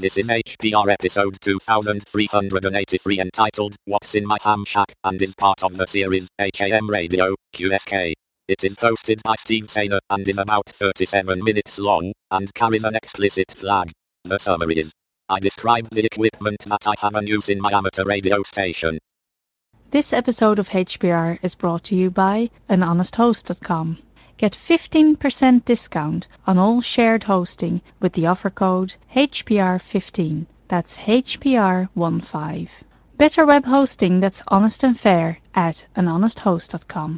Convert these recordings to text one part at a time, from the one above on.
This is HPR episode 2383 entitled What's in My Ham Shack and is part of the series HAM Radio, QSK. It is hosted by Steve Sainer and is about 37 minutes long and carries an explicit flag. The summary is: I describe the equipment that I have and use in my amateur radio station. This episode of HPR is brought to you by anhonesthost.com. Get 15% discount on all shared hosting with the offer code HPR15. That's HPR15. Better web hosting that's honest and fair at anhonesthost.com.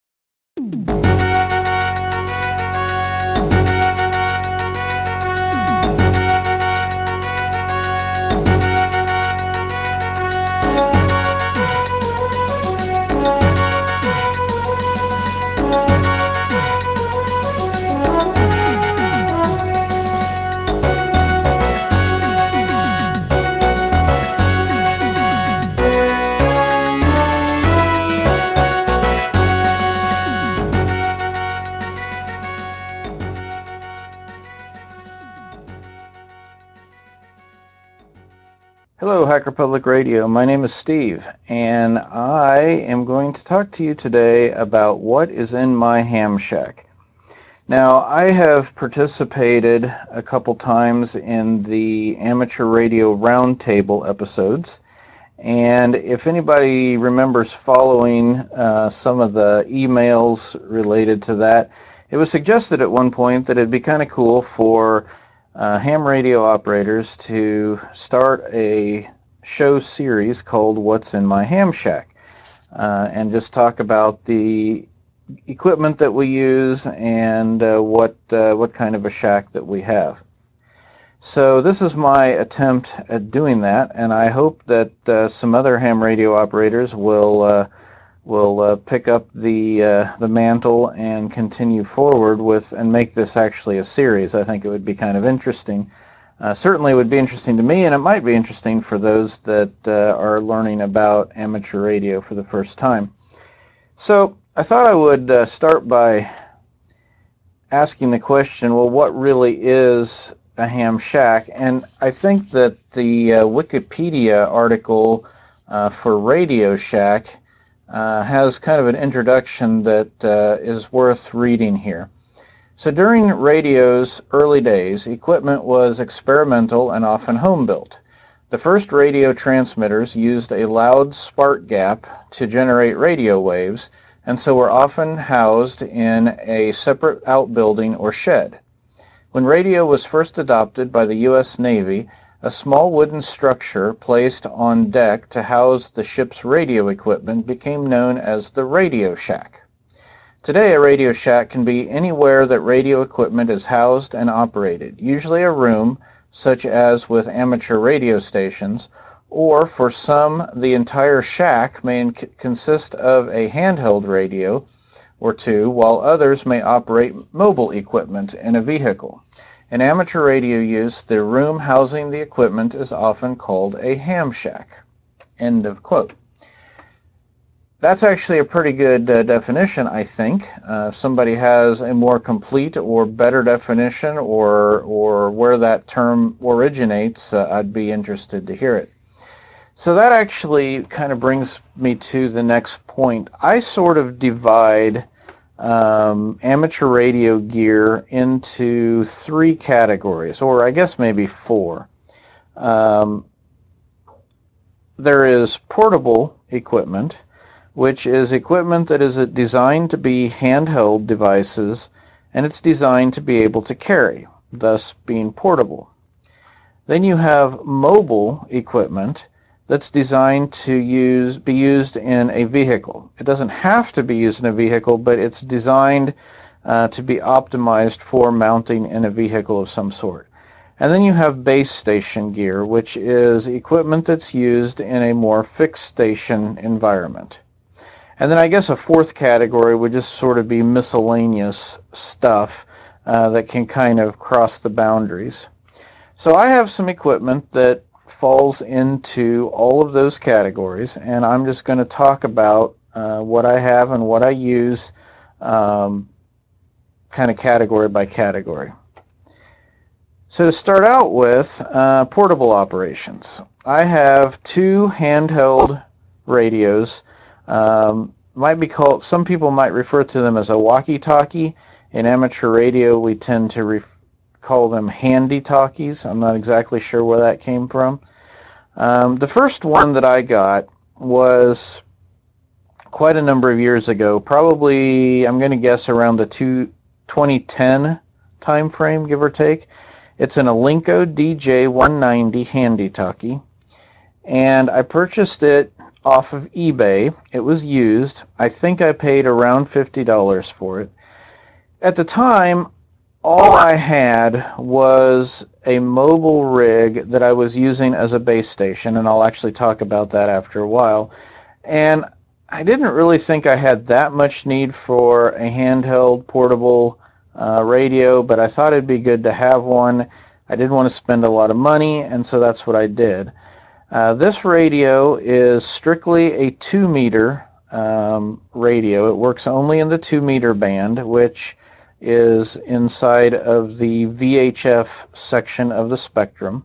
Hello, Hacker Public Radio. My name is Steve, and I am going to talk to you today about what is in my ham shack. Now, I have participated a couple times in the Amateur Radio Roundtable episodes, and if anybody remembers following some of the emails related to that, it was suggested at one point that it'd be kind of cool for ham radio operators to start a show series called What's in My Ham Shack, and just talk about the equipment that we use and what kind of a shack that we have. So this is my attempt at doing that, and I hope that some other ham radio operators will pick up the mantle and continue forward with and make this actually a series. I think it would be kind of interesting. Certainly would be interesting to me, and it might be interesting for those that are learning about amateur radio for the first time. So I thought I would start by asking the question, well, what really is a ham shack? And I think that the Wikipedia article for Radio Shack has kind of an introduction that is worth reading here. So during radio's early days, equipment was experimental and often home-built. The first radio transmitters used a loud spark gap to generate radio waves, and so were often housed in a separate outbuilding or shed. When radio was first adopted by the U.S. Navy, a small wooden structure placed on deck to house the ship's radio equipment became known as the Radio Shack. Today, a Radio Shack can be anywhere that radio equipment is housed and operated, usually a room, such as with amateur radio stations, or for some, the entire shack may consist of a handheld radio or two, while others may operate mobile equipment in a vehicle. In amateur radio use, the room housing the equipment is often called a ham shack. End of quote. That's actually a pretty good definition, I think. If somebody has a more complete or better definition or where that term originates, I'd be interested to hear it. So that actually kind of brings me to the next point. I sort of divide amateur radio gear into three categories, or I guess maybe four. There is portable equipment, which is equipment that is designed to be handheld devices, and it's designed to be able to carry, thus being portable. Then you have mobile equipment that's designed to be used in a vehicle. It doesn't have to be used in a vehicle, but it's designed to be optimized for mounting in a vehicle of some sort. And then you have base station gear, which is equipment that's used in a more fixed station environment. And then I guess a fourth category would just sort of be miscellaneous stuff that can kind of cross the boundaries. So I have some equipment that falls into all of those categories, and I'm just going to talk about what I have and what I use kind of category by category. So to start out with, portable operations. I have two handheld radios. Might be called, some people might refer to them as a walkie-talkie. In amateur radio, we tend to call them handy-talkies. I'm not exactly sure where that came from. The first one that I got was quite a number of years ago, probably, I'm going to guess, around the 2010 time frame, give or take. It's an Alinco DJ190 handy-talkie, and I purchased it off of eBay. It was used. I think I paid around $50 for it. At the time, all I had was a mobile rig that I was using as a base station, and I'll actually talk about that after a while. And I didn't really think I had that much need for a handheld portable radio, but I thought it'd be good to have one. I didn't want to spend a lot of money, and so that's what I did. This radio is strictly a 2-meter radio. It works only in the 2-meter band, which is inside of the VHF section of the spectrum.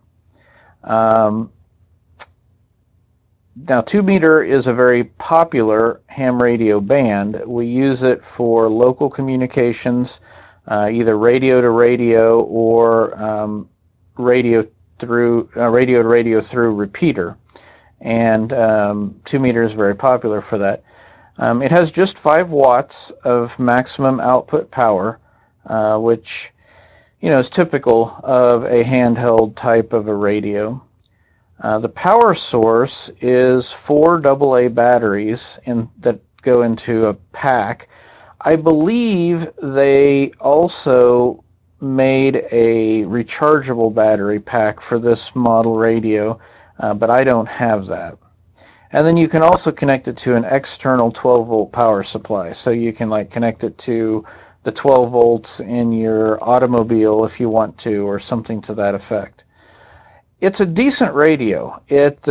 Now, 2-meter is a very popular ham radio band. We use it for local communications, either radio to radio or radio to radio through repeater. And 2-meter is very popular for that. It has just 5 watts of maximum output power, which is typical of a handheld type of a radio. The power source is 4 AA batteries that go into a pack. I believe they also made a rechargeable battery pack for this model radio, but I don't have that. And then you can also connect it to an external 12-volt power supply. So you can connect it to the 12 volts in your automobile if you want to, or something to that effect. It's a decent radio. It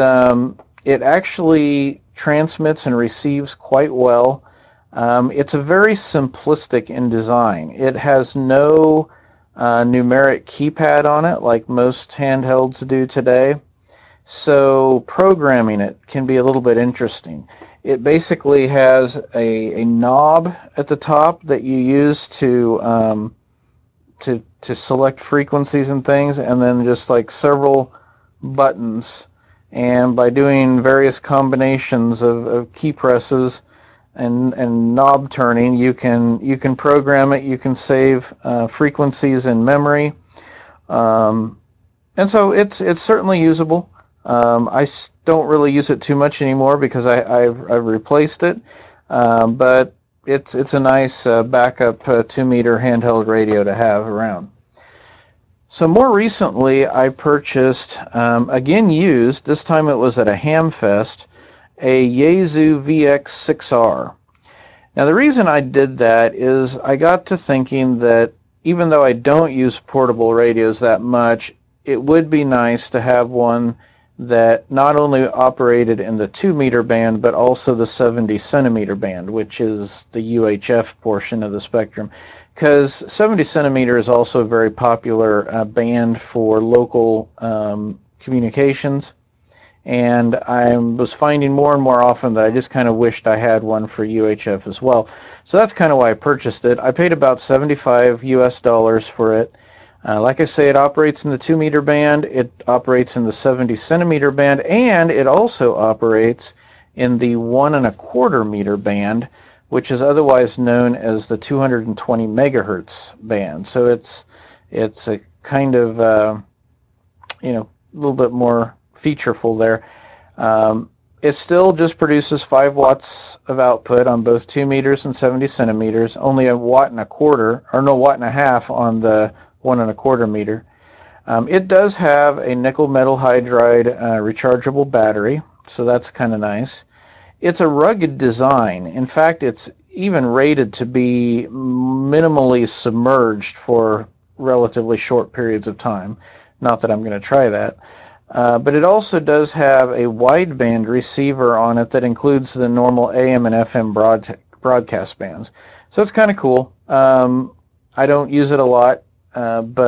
actually transmits and receives quite well. It's a very simplistic in design. It has no numeric keypad on it like most handhelds do today. So programming it can be a little bit interesting. It basically has a knob at the top that you use to select frequencies and things, and then just several buttons, and by doing various combinations of key presses and knob turning, you can program it. You can save frequencies in memory, and so it's certainly usable. I don't really use it too much anymore because I've replaced it, but it's a nice backup 2-meter handheld radio to have around. So more recently, I purchased, again used, this time it was at a Hamfest, a Yaesu VX6R. Now the reason I did that is I got to thinking that even though I don't use portable radios that much, it would be nice to have one that not only operated in the 2-meter band, but also the 70 centimeter band, which is the UHF portion of the spectrum. Because 70 centimeter is also a very popular band for local communications. And I was finding more and more often that I just kind of wished I had one for UHF as well. So that's kind of why I purchased it. I paid about $75 US for it. Like I say, it operates in the 2-meter band, it operates in the 70 centimeter band, and it also operates in the 1¼ meter band, which is otherwise known as the 220 megahertz band. So it's a kind of a little bit more featureful there. It still just produces 5 watts of output on both 2 meters and 70 centimeters, only 1.25 watts on the 1¼ meter. It does have a nickel metal hydride rechargeable battery, so that's kind of nice. It's a rugged design. In fact, it's even rated to be minimally submerged for relatively short periods of time. Not that I'm going to try that. But it also does have a wideband receiver on it that includes the normal AM and FM broadcast bands. So it's kind of cool. I don't use it a lot, but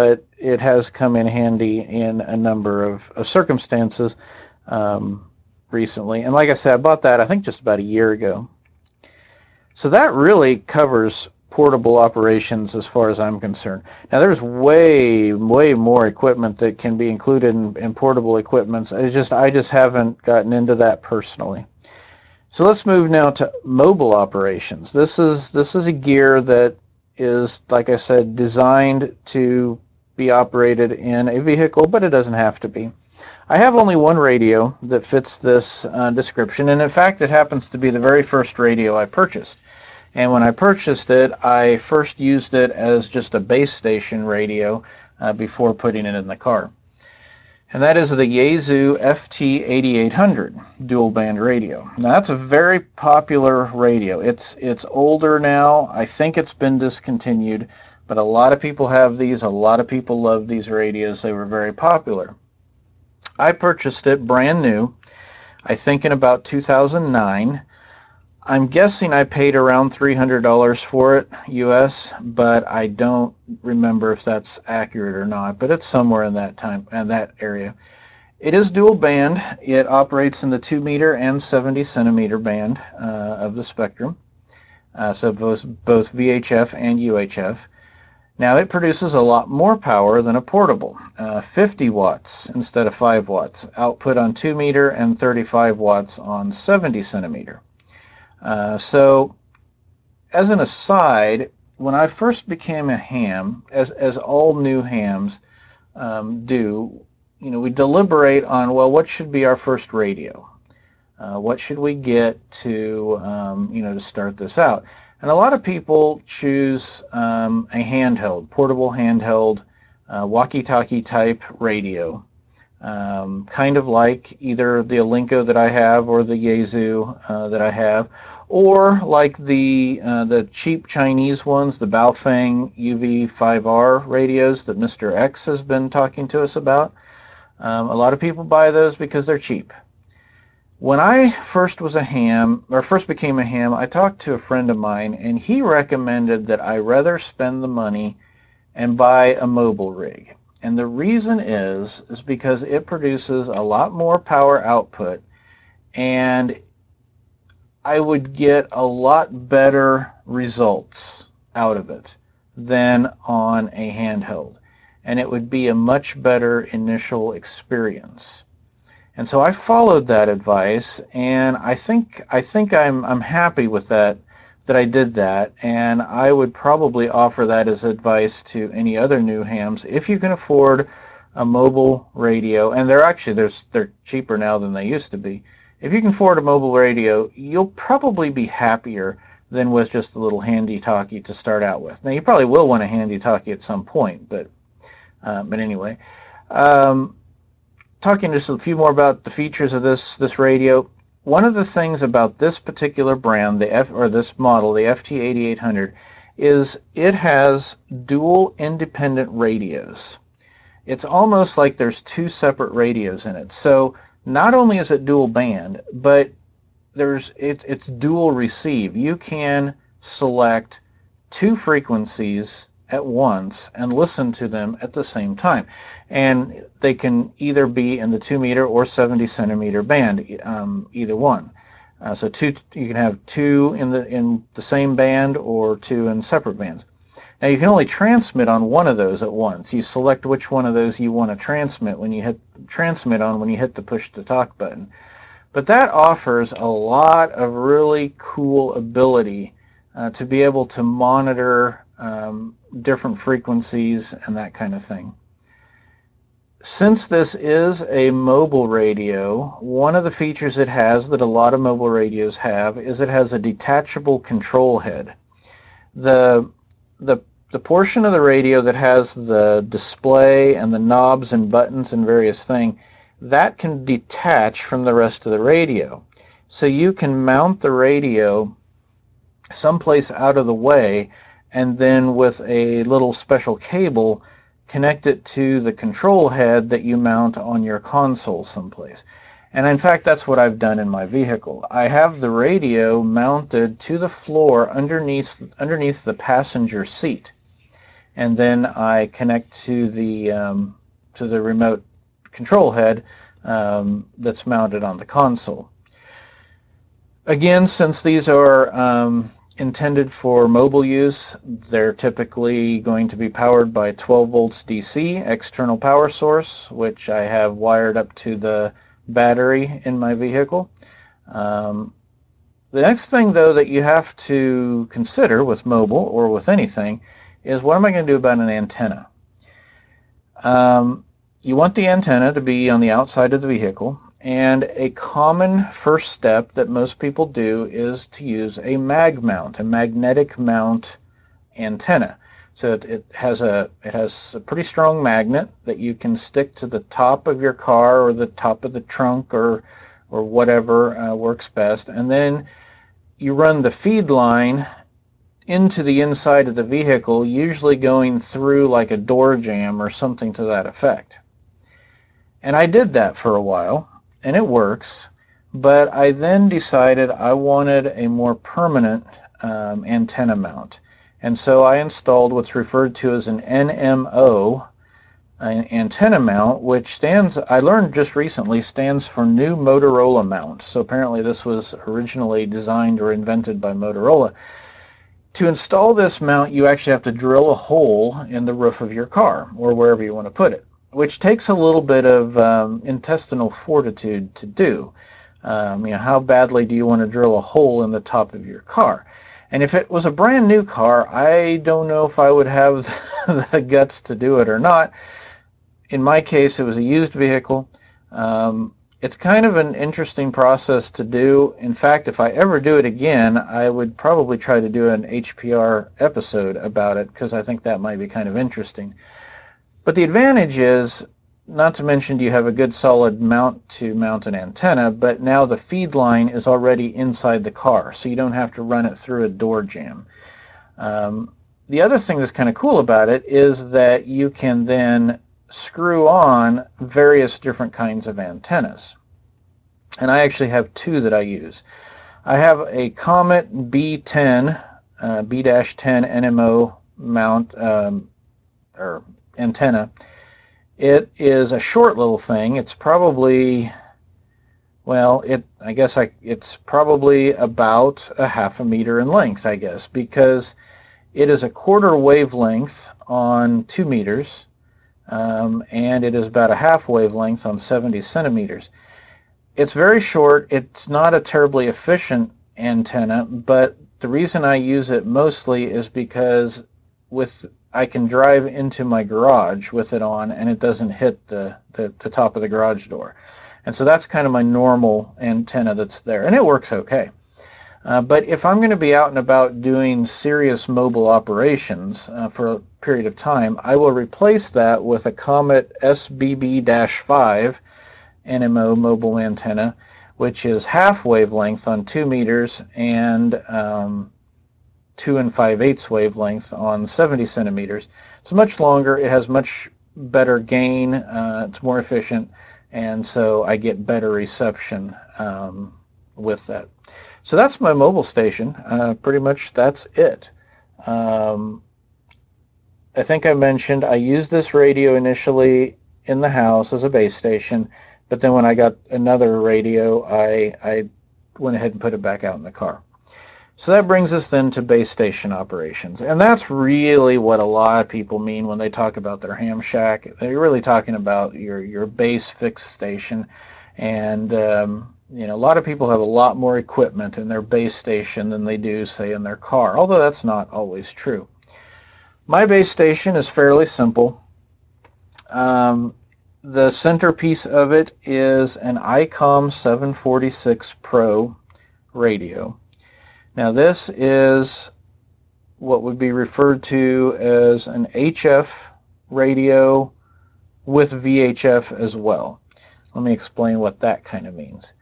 it has come in handy in a number of circumstances recently. And like I said, I bought that I think just about a year ago. So that really covers portable operations as far as I'm concerned. Now there's way more equipment that can be included in portable equipment. I just haven't gotten into that personally. So let's move now to mobile operations. This is a gear that is, like I said, designed to be operated in a vehicle, but it doesn't have to be. I have only one radio that fits this description, and in fact it happens to be the very first radio I purchased. And when I purchased it, I first used it as just a base station radio before putting it in the car. And that is the Yaesu FT8800 dual band radio. Now that's a very popular radio. It's older now. I think it's been discontinued, but a lot of people have these. A lot of people love these radios. They were very popular. I purchased it brand new, I think in about 2009. I'm guessing I paid around $300 for it, US, but I don't remember if that's accurate or not, but it's somewhere in that area. It is dual band. It operates in the 2 meter and 70 centimeter band of the spectrum, so both VHF and UHF. Now it produces a lot more power than a portable, 50 watts instead of 5 watts, output on 2 meter and 35 watts on 70 centimeter. So, as an aside, when I first became a ham, as all new hams do, we deliberate on, well, what should be our first radio? What should we get to, to start this out? And a lot of people choose a handheld, portable handheld, walkie-talkie type radio. Kind of like either the Alinco that I have or the Yaesu that I have, or like the cheap Chinese ones, the Baofeng UV5R radios that Mr. X has been talking to us about. A lot of people buy those because they're cheap. When I first became a ham, I talked to a friend of mine, and he recommended that I rather spend the money and buy a mobile rig. And the reason is because it produces a lot more power output, and I would get a lot better results out of it than on a handheld. And it would be a much better initial experience. And so I followed that advice, and I think I'm happy with that I did that, and I would probably offer that as advice to any other new hams. If you can afford a mobile radio, and they're cheaper now than they used to be. If you can afford a mobile radio, you'll probably be happier than with just a little handy-talkie to start out with. Now you probably will want a handy-talkie at some point, but anyway. Talking just a few more about the features of this radio. One of the things about this particular brand, this model, the FT8800, is it has dual independent radios. It's almost like there's two separate radios in it. So not only is it dual band, but it's dual receive. You can select two frequencies at once and listen to them at the same time, and they can either be in the 2 meter or 70 centimeter band, either one. So you can have two in the same band or two in separate bands. Now you can only transmit on one of those at once. You select which one of those you want to transmit when you hit the push to talk button. But that offers a lot of really cool ability to be able to monitor different frequencies and that kind of thing. Since this is a mobile radio, one of the features it has that a lot of mobile radios have is it has a detachable control head. The portion of the radio that has the display and the knobs and buttons and various things, that can detach from the rest of the radio. So you can mount the radio someplace out of the way, and then with a little special cable connect it to the control head that you mount on your console someplace. And in fact, that's what I've done in my vehicle. I have the radio mounted to the floor underneath the passenger seat. and then I connect to the remote control head that's mounted on the console. Again, since these are intended for mobile use, they're typically going to be powered by 12 volts DC external power source, which I have wired up to the battery in my vehicle. The next thing, though, that you have to consider with mobile or with anything is, what am I going to do about an antenna? You want the antenna to be on the outside of the vehicle, and a common first step that most people do is to use a mag mount, a magnetic mount antenna. So it has a pretty strong magnet that you can stick to the top of your car or the top of the trunk or whatever works best, and then you run the feed line into the inside of the vehicle, usually going through like a door jamb or something to that effect. And I did that for a while, and it works, but I then decided I wanted a more permanent antenna mount. And so I installed what's referred to as an NMO antenna mount, which I learned just recently, stands for New Motorola Mount. So apparently this was originally designed or invented by Motorola. To install this mount, you actually have to drill a hole in the roof of your car, or wherever you want to put it, which takes a little bit of intestinal fortitude to do. How badly do you want to drill a hole in the top of your car? And if it was a brand new car, I don't know if I would have the guts to do it or not. In my case, it was a used vehicle. It's kind of an interesting process to do. In fact, if I ever do it again, I would probably try to do an HPR episode about it, because I think that might be kind of interesting. But the advantage is, not to mention you have a good solid mount to mount an antenna, but now the feed line is already inside the car, so you don't have to run it through a door jamb. The other thing that's kind of cool about it is that you can then screw on various different kinds of antennas. And I actually have two that I use. I have a Comet B10, B-10 NMO mount or antenna. It is a short little thing. It's probably, it's probably about a half a meter in length, I guess, because it is a quarter wavelength on 2 meters, and it is about a half wavelength on 70 centimeters. It's very short. It's not a terribly efficient antenna, but the reason I use it mostly is because I can drive into my garage with it on, and it doesn't hit the top of the garage door. And so that's kind of my normal antenna that's there, and it works okay. But if I'm going to be out and about doing serious mobile operations for a period of time, I will replace that with a Comet SBB-5 NMO mobile antenna, which is half wavelength on 2 meters and 2 5/8 wavelength on 70 centimeters. It's much longer. It has much better gain. It's more efficient, and so I get better reception with that. So that's my mobile station. Pretty much that's it. I think I mentioned I used this radio initially in the house as a base station, but then when I got another radio, I went ahead and put it back out in the car. So that brings us then to base station operations. And that's really what a lot of people mean when they talk about their ham shack. They're really talking about your base fixed station. And a lot of people have a lot more equipment in their base station than they do, say, in their car, although that's not always true. My base station is fairly simple. The centerpiece of it is an ICOM 746 Pro radio. Now this is what would be referred to as an HF radio with VHF as well. Let me explain what that kind of means.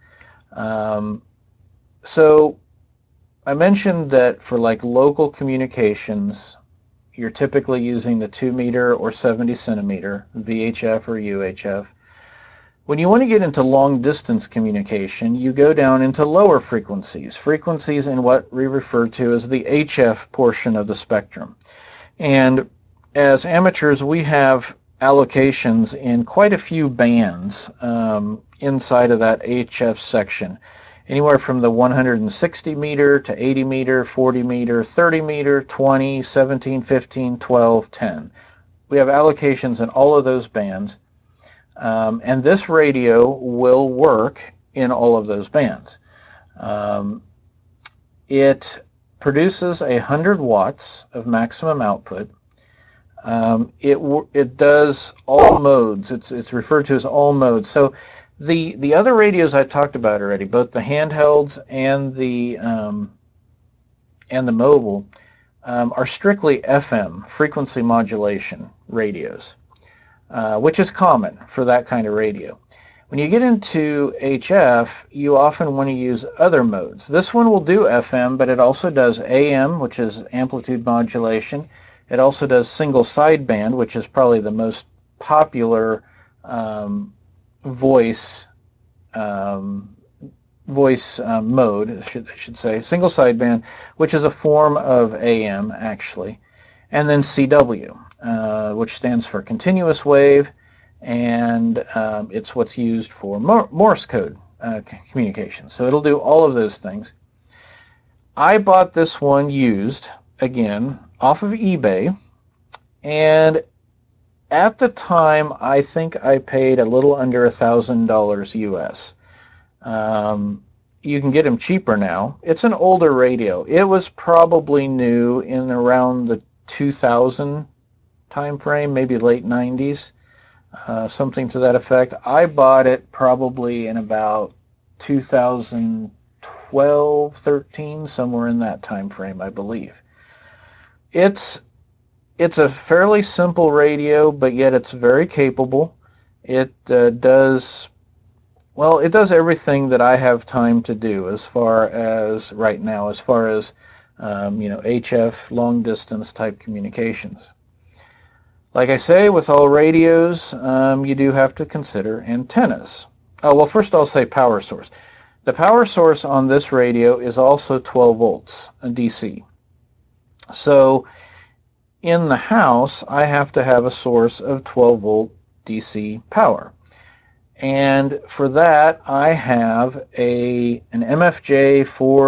So I mentioned that for like local communications, you're typically using the 2 meter or 70 centimeter VHF or UHF. When you want to get into long distance communication, you go down into lower frequencies in what we refer to as the HF portion of the spectrum. And as amateurs, we have allocations in quite a few bands inside of that HF section. Anywhere from the 160 meter to 80 meter, 40 meter, 30 meter, 20, 17, 15, 12, 10. We have allocations in all of those bands, and this radio will work in all of those bands. It produces 100 watts of maximum output. It does all modes. It's referred to as all modes. So the other radios I talked about already, both the handhelds and the mobile, are strictly FM, frequency modulation radios, which is common for that kind of radio. When you get into HF, you often want to use other modes. This one will do FM, but it also does AM, which is amplitude modulation. It also does single sideband, which is probably the most popular voice mode, I should say. Single sideband, which is a form of AM, actually. And then CW, which stands for continuous wave, and it's what's used for Morse code communication. So it'll do all of those things. I bought this one used, again, off of eBay, and at the time, I think I paid a little under $1,000 US. You can get them cheaper now. It's an older radio. It was probably new in around the 2000 time frame, maybe late 90s, something to that effect. I bought it probably in about 2012, 13, somewhere in that time frame, I believe. It's a fairly simple radio, but yet it's very capable. It does everything that I have time to do as far as right now, as far as HF, long distance type communications. Like I say, with all radios, you do have to consider antennas. Oh, well, first I'll say power source. The power source on this radio is also 12 volts DC. So in the house, I have to have a source of 12 volt DC power. And for that, I have an MFJ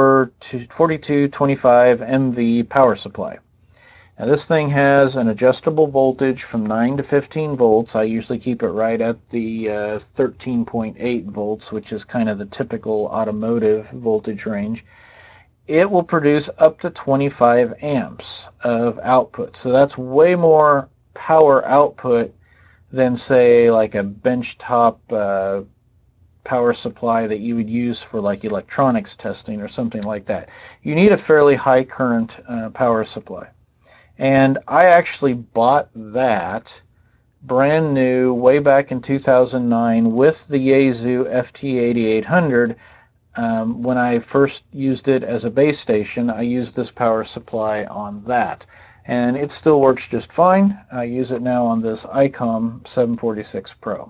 4225 MV power supply. Now this thing has an adjustable voltage from 9 to 15 volts. I usually keep it right at the 13.8 volts, which is kind of the typical automotive voltage range. It will produce up to 25 amps of output. So that's way more power output than, say, like a benchtop power supply that you would use for like electronics testing or something like that. You need a fairly high current power supply. And I actually bought that brand new way back in 2009 with the Yaesu FT8800. When I first used it as a base station, I used this power supply on that. And it still works just fine. I use it now on this ICOM 746 Pro.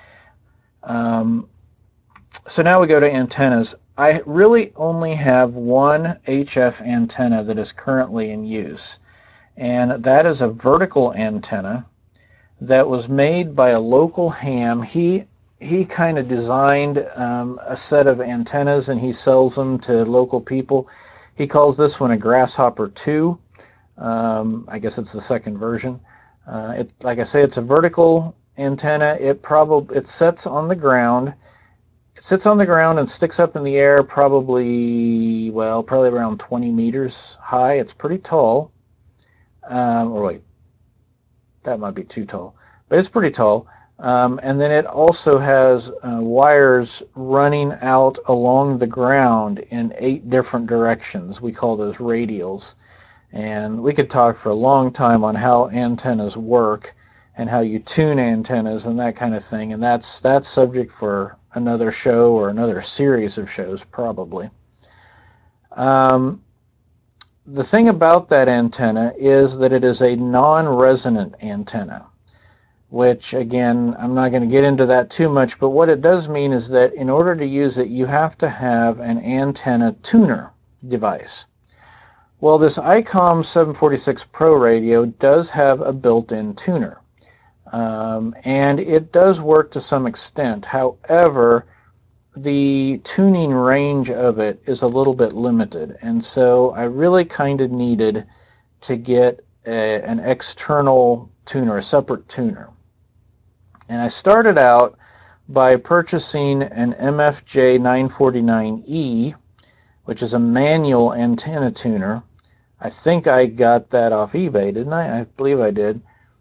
So now we go to antennas. I really only have one HF antenna that is currently in use, and that is a vertical antenna that was made by a local ham. He kind of designed a set of antennas, and he sells them to local people. He calls this one a Grasshopper 2. I guess it's the second version. Like I say, it's a vertical antenna. It sits on the ground. It sits on the ground and sticks up in the air, probably around 20 meters high. It's pretty tall. Or wait, that might be too tall, but it's pretty tall. And then it also has wires running out along the ground in 8 different directions. We call those radials. And we could talk for a long time on how antennas work and how you tune antennas and that kind of thing. And that's subject for another show or another series of shows, probably. The thing about that antenna is that it is a non-resonant antenna, which, again, I'm not going to get into that too much, but what it does mean is that in order to use it, you have to have an antenna tuner device. Well, this ICOM 746 Pro radio does have a built-in tuner, and it does work to some extent. However, the tuning range of it is a little bit limited, and so I really kind of needed to get an external tuner, a separate tuner. And I started out by purchasing an MFJ 949E, which is a manual antenna tuner. I think I got that off eBay, didn't I? I believe I did.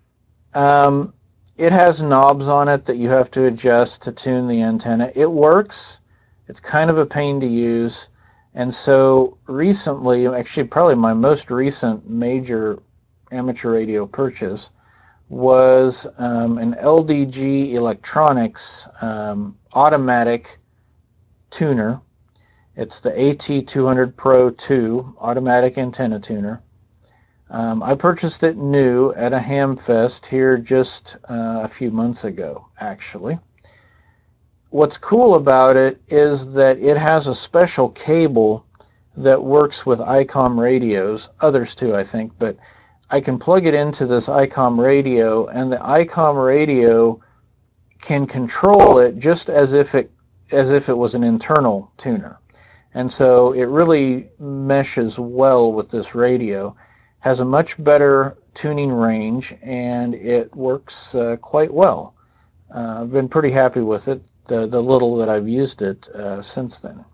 It has knobs on it that you have to adjust to tune the antenna. It works. It's kind of a pain to use. And so recently, actually probably my most recent major amateur radio purchase was an LDG Electronics automatic tuner. It's the AT200 Pro 2 automatic antenna tuner. I purchased it new at a Hamfest here just a few months ago, actually. What's cool about it is that it has a special cable that works with ICOM radios, others too, I think, but I can plug it into this ICOM radio, and the ICOM radio can control it just as if it was an internal tuner. And so it really meshes well with this radio, has a much better tuning range, and it works quite well. I've been pretty happy with it, the little that I've used it since then.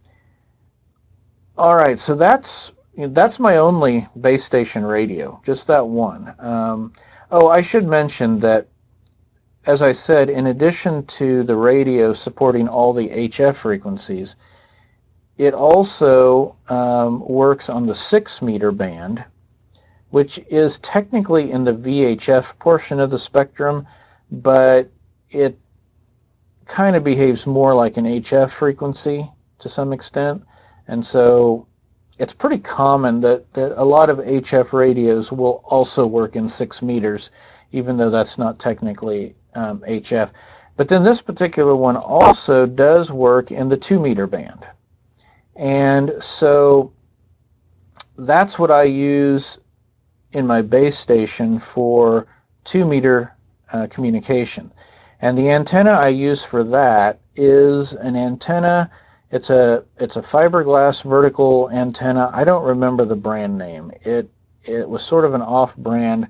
All right, so that's my only base station radio, just that one. Oh, I should mention that, as I said, in addition to the radio supporting all the HF frequencies, it also works on the 6-meter band, which is technically in the VHF portion of the spectrum, but it kind of behaves more like an HF frequency to some extent. And so it's pretty common that a lot of HF radios will also work in 6 meters, even though that's not technically HF. But then this particular one also does work in the 2-meter band. And so that's what I use in my base station for 2-meter communication. And the antenna I use for that is an antenna. It's a fiberglass vertical antenna. I don't remember the brand name. It was sort of an off-brand.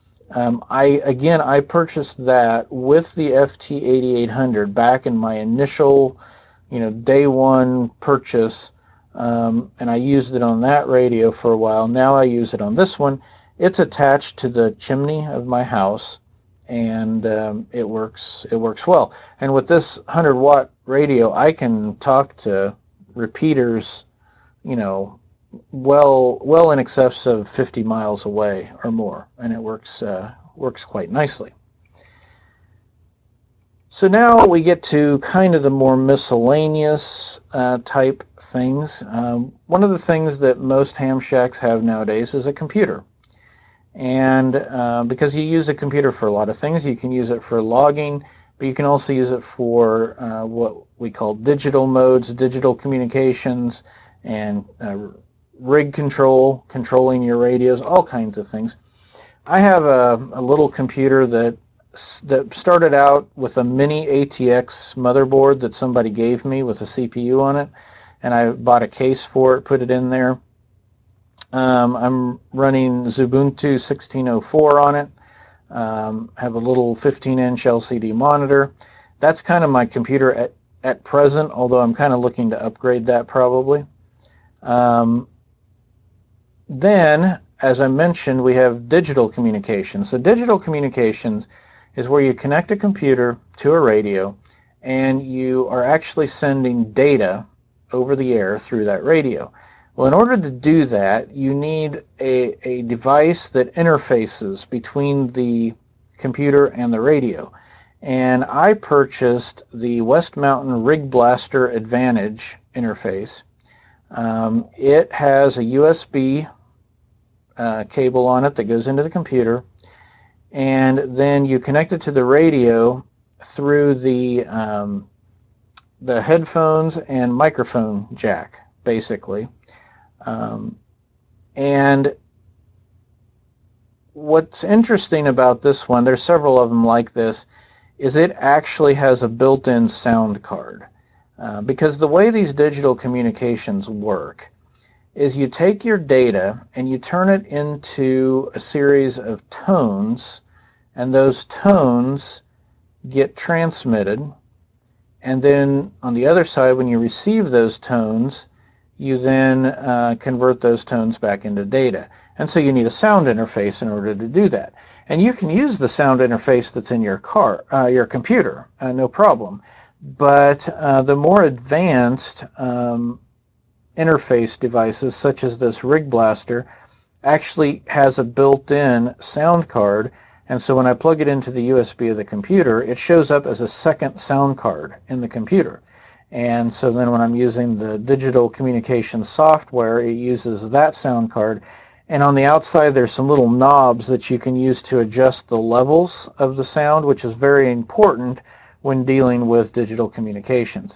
I purchased that with the FT8800 back in my initial, day one purchase, and I used it on that radio for a while. Now I use it on this one. It's attached to the chimney of my house, and it works well. And with this 100-watt radio, I can talk to repeaters, well in excess of 50 miles away or more, and it works quite nicely. So now we get to kind of the more miscellaneous type things. One of the things that most ham shacks have nowadays is a computer. And because you use a computer for a lot of things, you can use it for logging, but you can also use it for what we call digital modes, digital communications, and rig control, controlling your radios, all kinds of things. I have a little computer that started out with a mini ATX motherboard that somebody gave me with a CPU on it, and I bought a case for it, put it in there. I'm running Xubuntu 16.04 on it. Have a little 15-inch LCD monitor. That's kind of my computer at present, although I'm kind of looking to upgrade that probably. Then, as I mentioned, we have digital communications. So digital communications is where you connect a computer to a radio, and you are actually sending data over the air through that radio. Well, in order to do that, you need a device that interfaces between the computer and the radio. And I purchased the West Mountain Rig Blaster Advantage interface. It has a USB cable on it that goes into the computer, and then you connect it to the radio through the headphones and microphone jack, basically. And what's interesting about this one, there's several of them like this, is it actually has a built-in sound card. Because the way these digital communications work is you take your data and you turn it into a series of tones, and those tones get transmitted, and then on the other side, when you receive those tones, you then convert those tones back into data. And so you need a sound interface in order to do that. And you can use the sound interface that's in your your computer, no problem. But the more advanced interface devices, such as this Rig Blaster, actually has a built-in sound card, and so when I plug it into the USB of the computer, it shows up as a second sound card in the computer. And so then when I'm using the digital communication software, it uses that sound card. And on the outside, there's some little knobs that you can use to adjust the levels of the sound, which is very important when dealing with digital communications.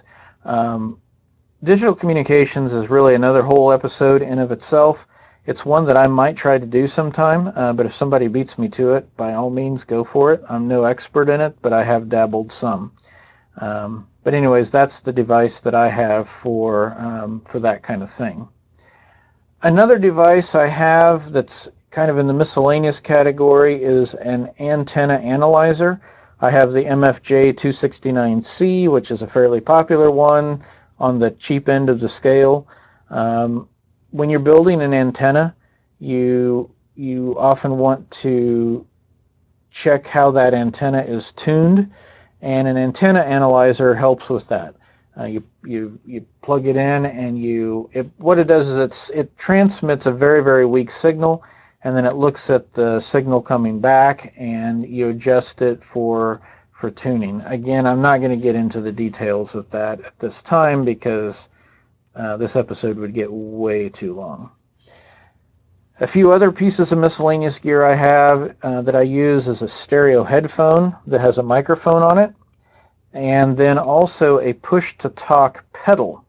Digital communications is really another whole episode in of itself. It's one that I might try to do sometime, but if somebody beats me to it, by all means, go for it. I'm no expert in it, but I have dabbled some. But anyways, that's the device that I have for that kind of thing. Another device I have that's kind of in the miscellaneous category is an antenna analyzer. I have the MFJ269C, which is a fairly popular one on the cheap end of the scale. When you're building an antenna, you often want to check how that antenna is tuned, and an antenna analyzer helps with that. You plug it in, and what it does is it transmits a very, very weak signal, and then it looks at the signal coming back, and you adjust it for tuning. Again, I'm not going to get into the details of that at this time because this episode would get way too long. A few other pieces of miscellaneous gear I have that I use is a stereo headphone that has a microphone on it, and then also a push-to-talk pedal,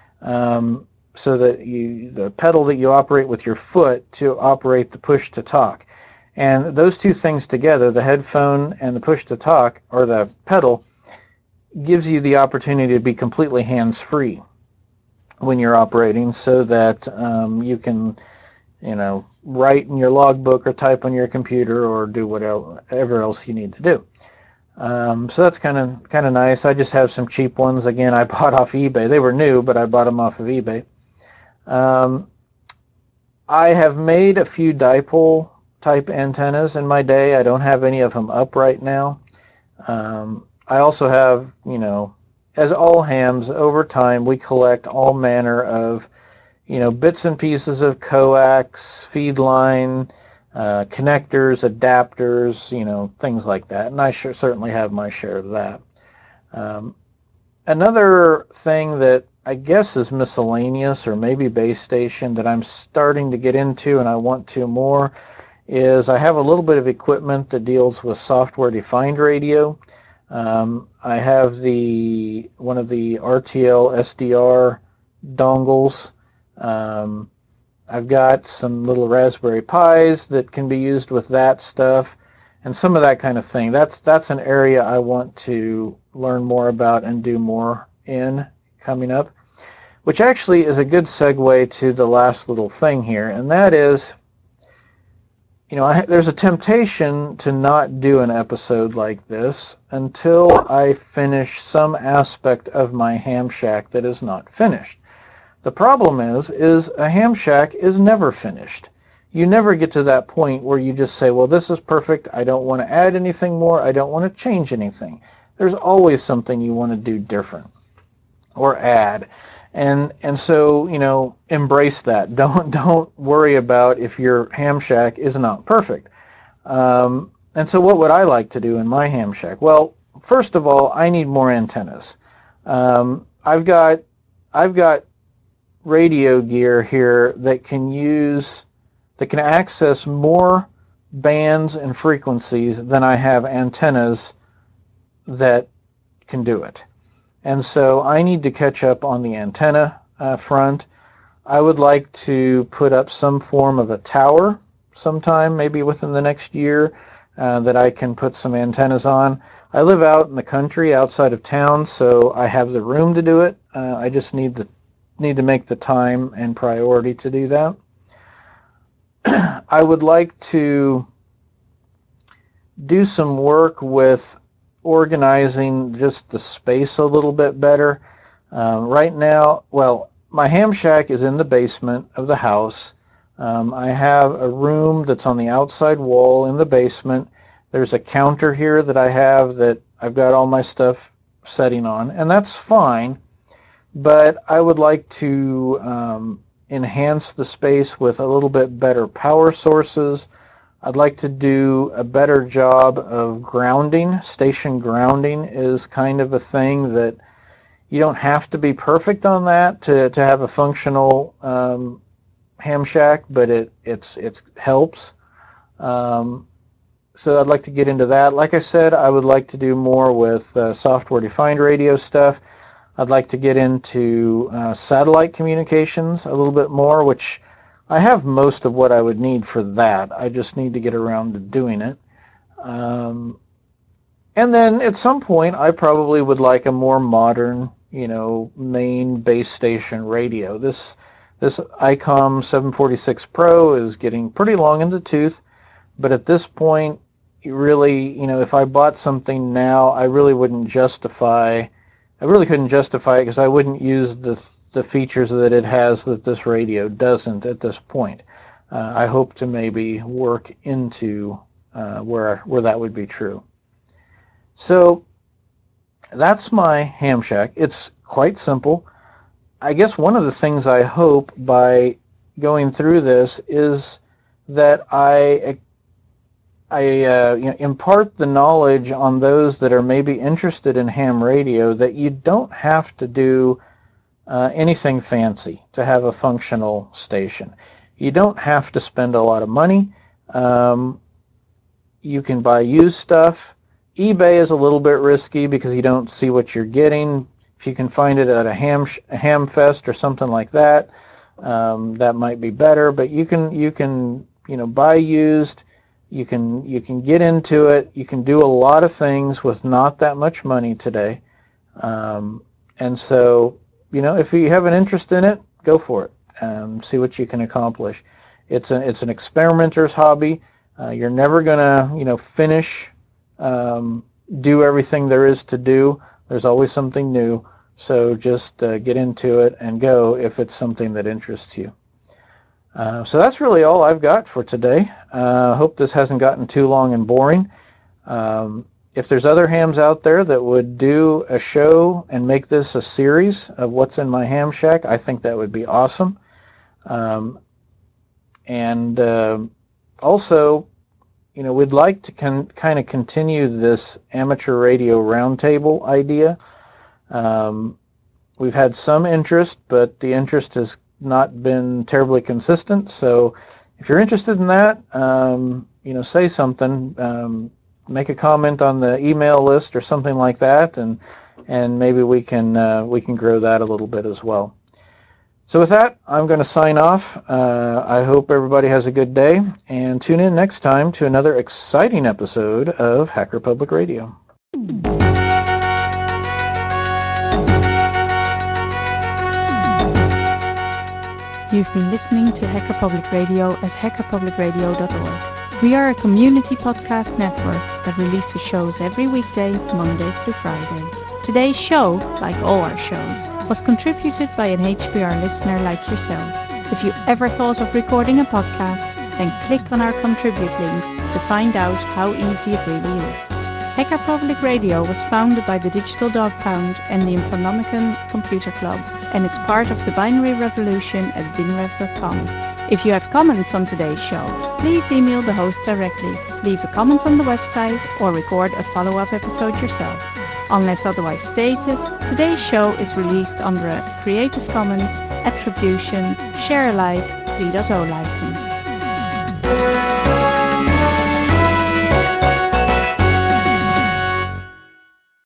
so that the pedal that you operate with your foot to operate the push-to-talk. And those two things together, the headphone and the push-to-talk, or the pedal, gives you the opportunity to be completely hands-free when you're operating, so that you can, write in your logbook or type on your computer or do whatever else you need to do. So that's kind of nice. I just have some cheap ones. Again, I bought off eBay. They were new, but I bought them off of eBay. I have made a few dipole type antennas in my day. I don't have any of them up right now. I also have, as all hams, over time we collect all manner of, bits and pieces of coax, feed line, connectors, adapters, things like that. And I certainly have my share of that. Another thing that I guess is miscellaneous, or maybe base station, that I'm starting to get into and I want to more, is I have a little bit of equipment that deals with software-defined radio. I have one of the RTL SDR dongles. I've got some little Raspberry Pis that can be used with that stuff, and some of that kind of thing. That's an area I want to learn more about and do more in coming up, which actually is a good segue to the last little thing here, and that is, there's a temptation to not do an episode like this until I finish some aspect of my ham shack that is not finished. The problem is a ham shack is never finished. You never get to that point where you just say, well, this is perfect. I don't want to add anything more. I don't want to change anything. There's always something you want to do different or add. And so, embrace that. Don't worry about if your ham shack is not perfect. And so what would I like to do in my ham shack? Well, first of all, I need more antennas. I've got radio gear here that can access more bands and frequencies than I have antennas that can do it. And so I need to catch up on the antenna front. I would like to put up some form of a tower sometime, maybe within the next year, that I can put some antennas on. I live out in the country outside of town, so I have the room to do it. I just need to make the time and priority to do that. I would like to do some work with organizing just the space a little bit better. Right now, well, my ham shack is in the basement of the house. I have a room that's on the outside wall in the basement. There's a counter here that I have that I've got all my stuff setting on, and that's fine, but I would like to enhance the space with a little bit better power sources. I'd like to do a better job of grounding. Station grounding is kind of a thing that you don't have to be perfect on that to have a functional ham shack, but it helps. So I'd like to get into that. Like I said, I would like to do more with software-defined radio stuff. I'd like to get into satellite communications a little bit more, which I have most of what I would need for that. I just need to get around to doing it. And then at some point, I probably would like a more modern, main base station radio. This ICOM 746 Pro is getting pretty long in the tooth, but at this point, you really, if I bought something now, I really couldn't justify it because I wouldn't use the features that it has that this radio doesn't at this point. I hope to maybe work into where that would be true. So that's my ham shack. It's quite simple. I guess one of the things I hope by going through this is that I impart the knowledge on those that are maybe interested in ham radio, that you don't have to do anything fancy to have a functional station. You don't have to spend a lot of money. You can buy used stuff. eBay is a little bit risky because you don't see what you're getting. If you can find it at a ham fest or something like that, that might be better. But you can buy used. You can get into it. You can do a lot of things with not that much money today. And so, if you have an interest in it, go for it and see what you can accomplish. It's an experimenter's hobby. You're never gonna, finish, do everything there is to do. There's always something new. So just get into it and go if it's something that interests you. So that's really all I've got for today. Hope this hasn't gotten too long and boring. If there's other hams out there that would do a show and make this a series of what's in my ham shack, I think that would be awesome. And also, we'd like to kind of continue this amateur radio roundtable idea. We've had some interest, but the interest has not been terribly consistent. So if you're interested in that, say something. Make a comment on the email list or something like that, and maybe we can grow that a little bit as well. So with that, I'm going to sign off. I hope everybody has a good day, and tune in next time to another exciting episode of Hacker Public Radio. You've been listening to Hacker Public Radio at hackerpublicradio.org. We are a community podcast network that releases shows every weekday, Monday through Friday. Today's show, like all our shows, was contributed by an HPR listener like yourself. If you ever thought of recording a podcast, then click on our contribute link to find out how easy it really is. Hacker Public Radio was founded by the Digital Dog Pound and the Infonomicon Computer Club and is part of the binary revolution at binrev.com. If you have comments on today's show, please email the host directly, leave a comment on the website, or record a follow-up episode yourself. Unless otherwise stated, today's show is released under a Creative Commons Attribution Share Alike 3.0 license.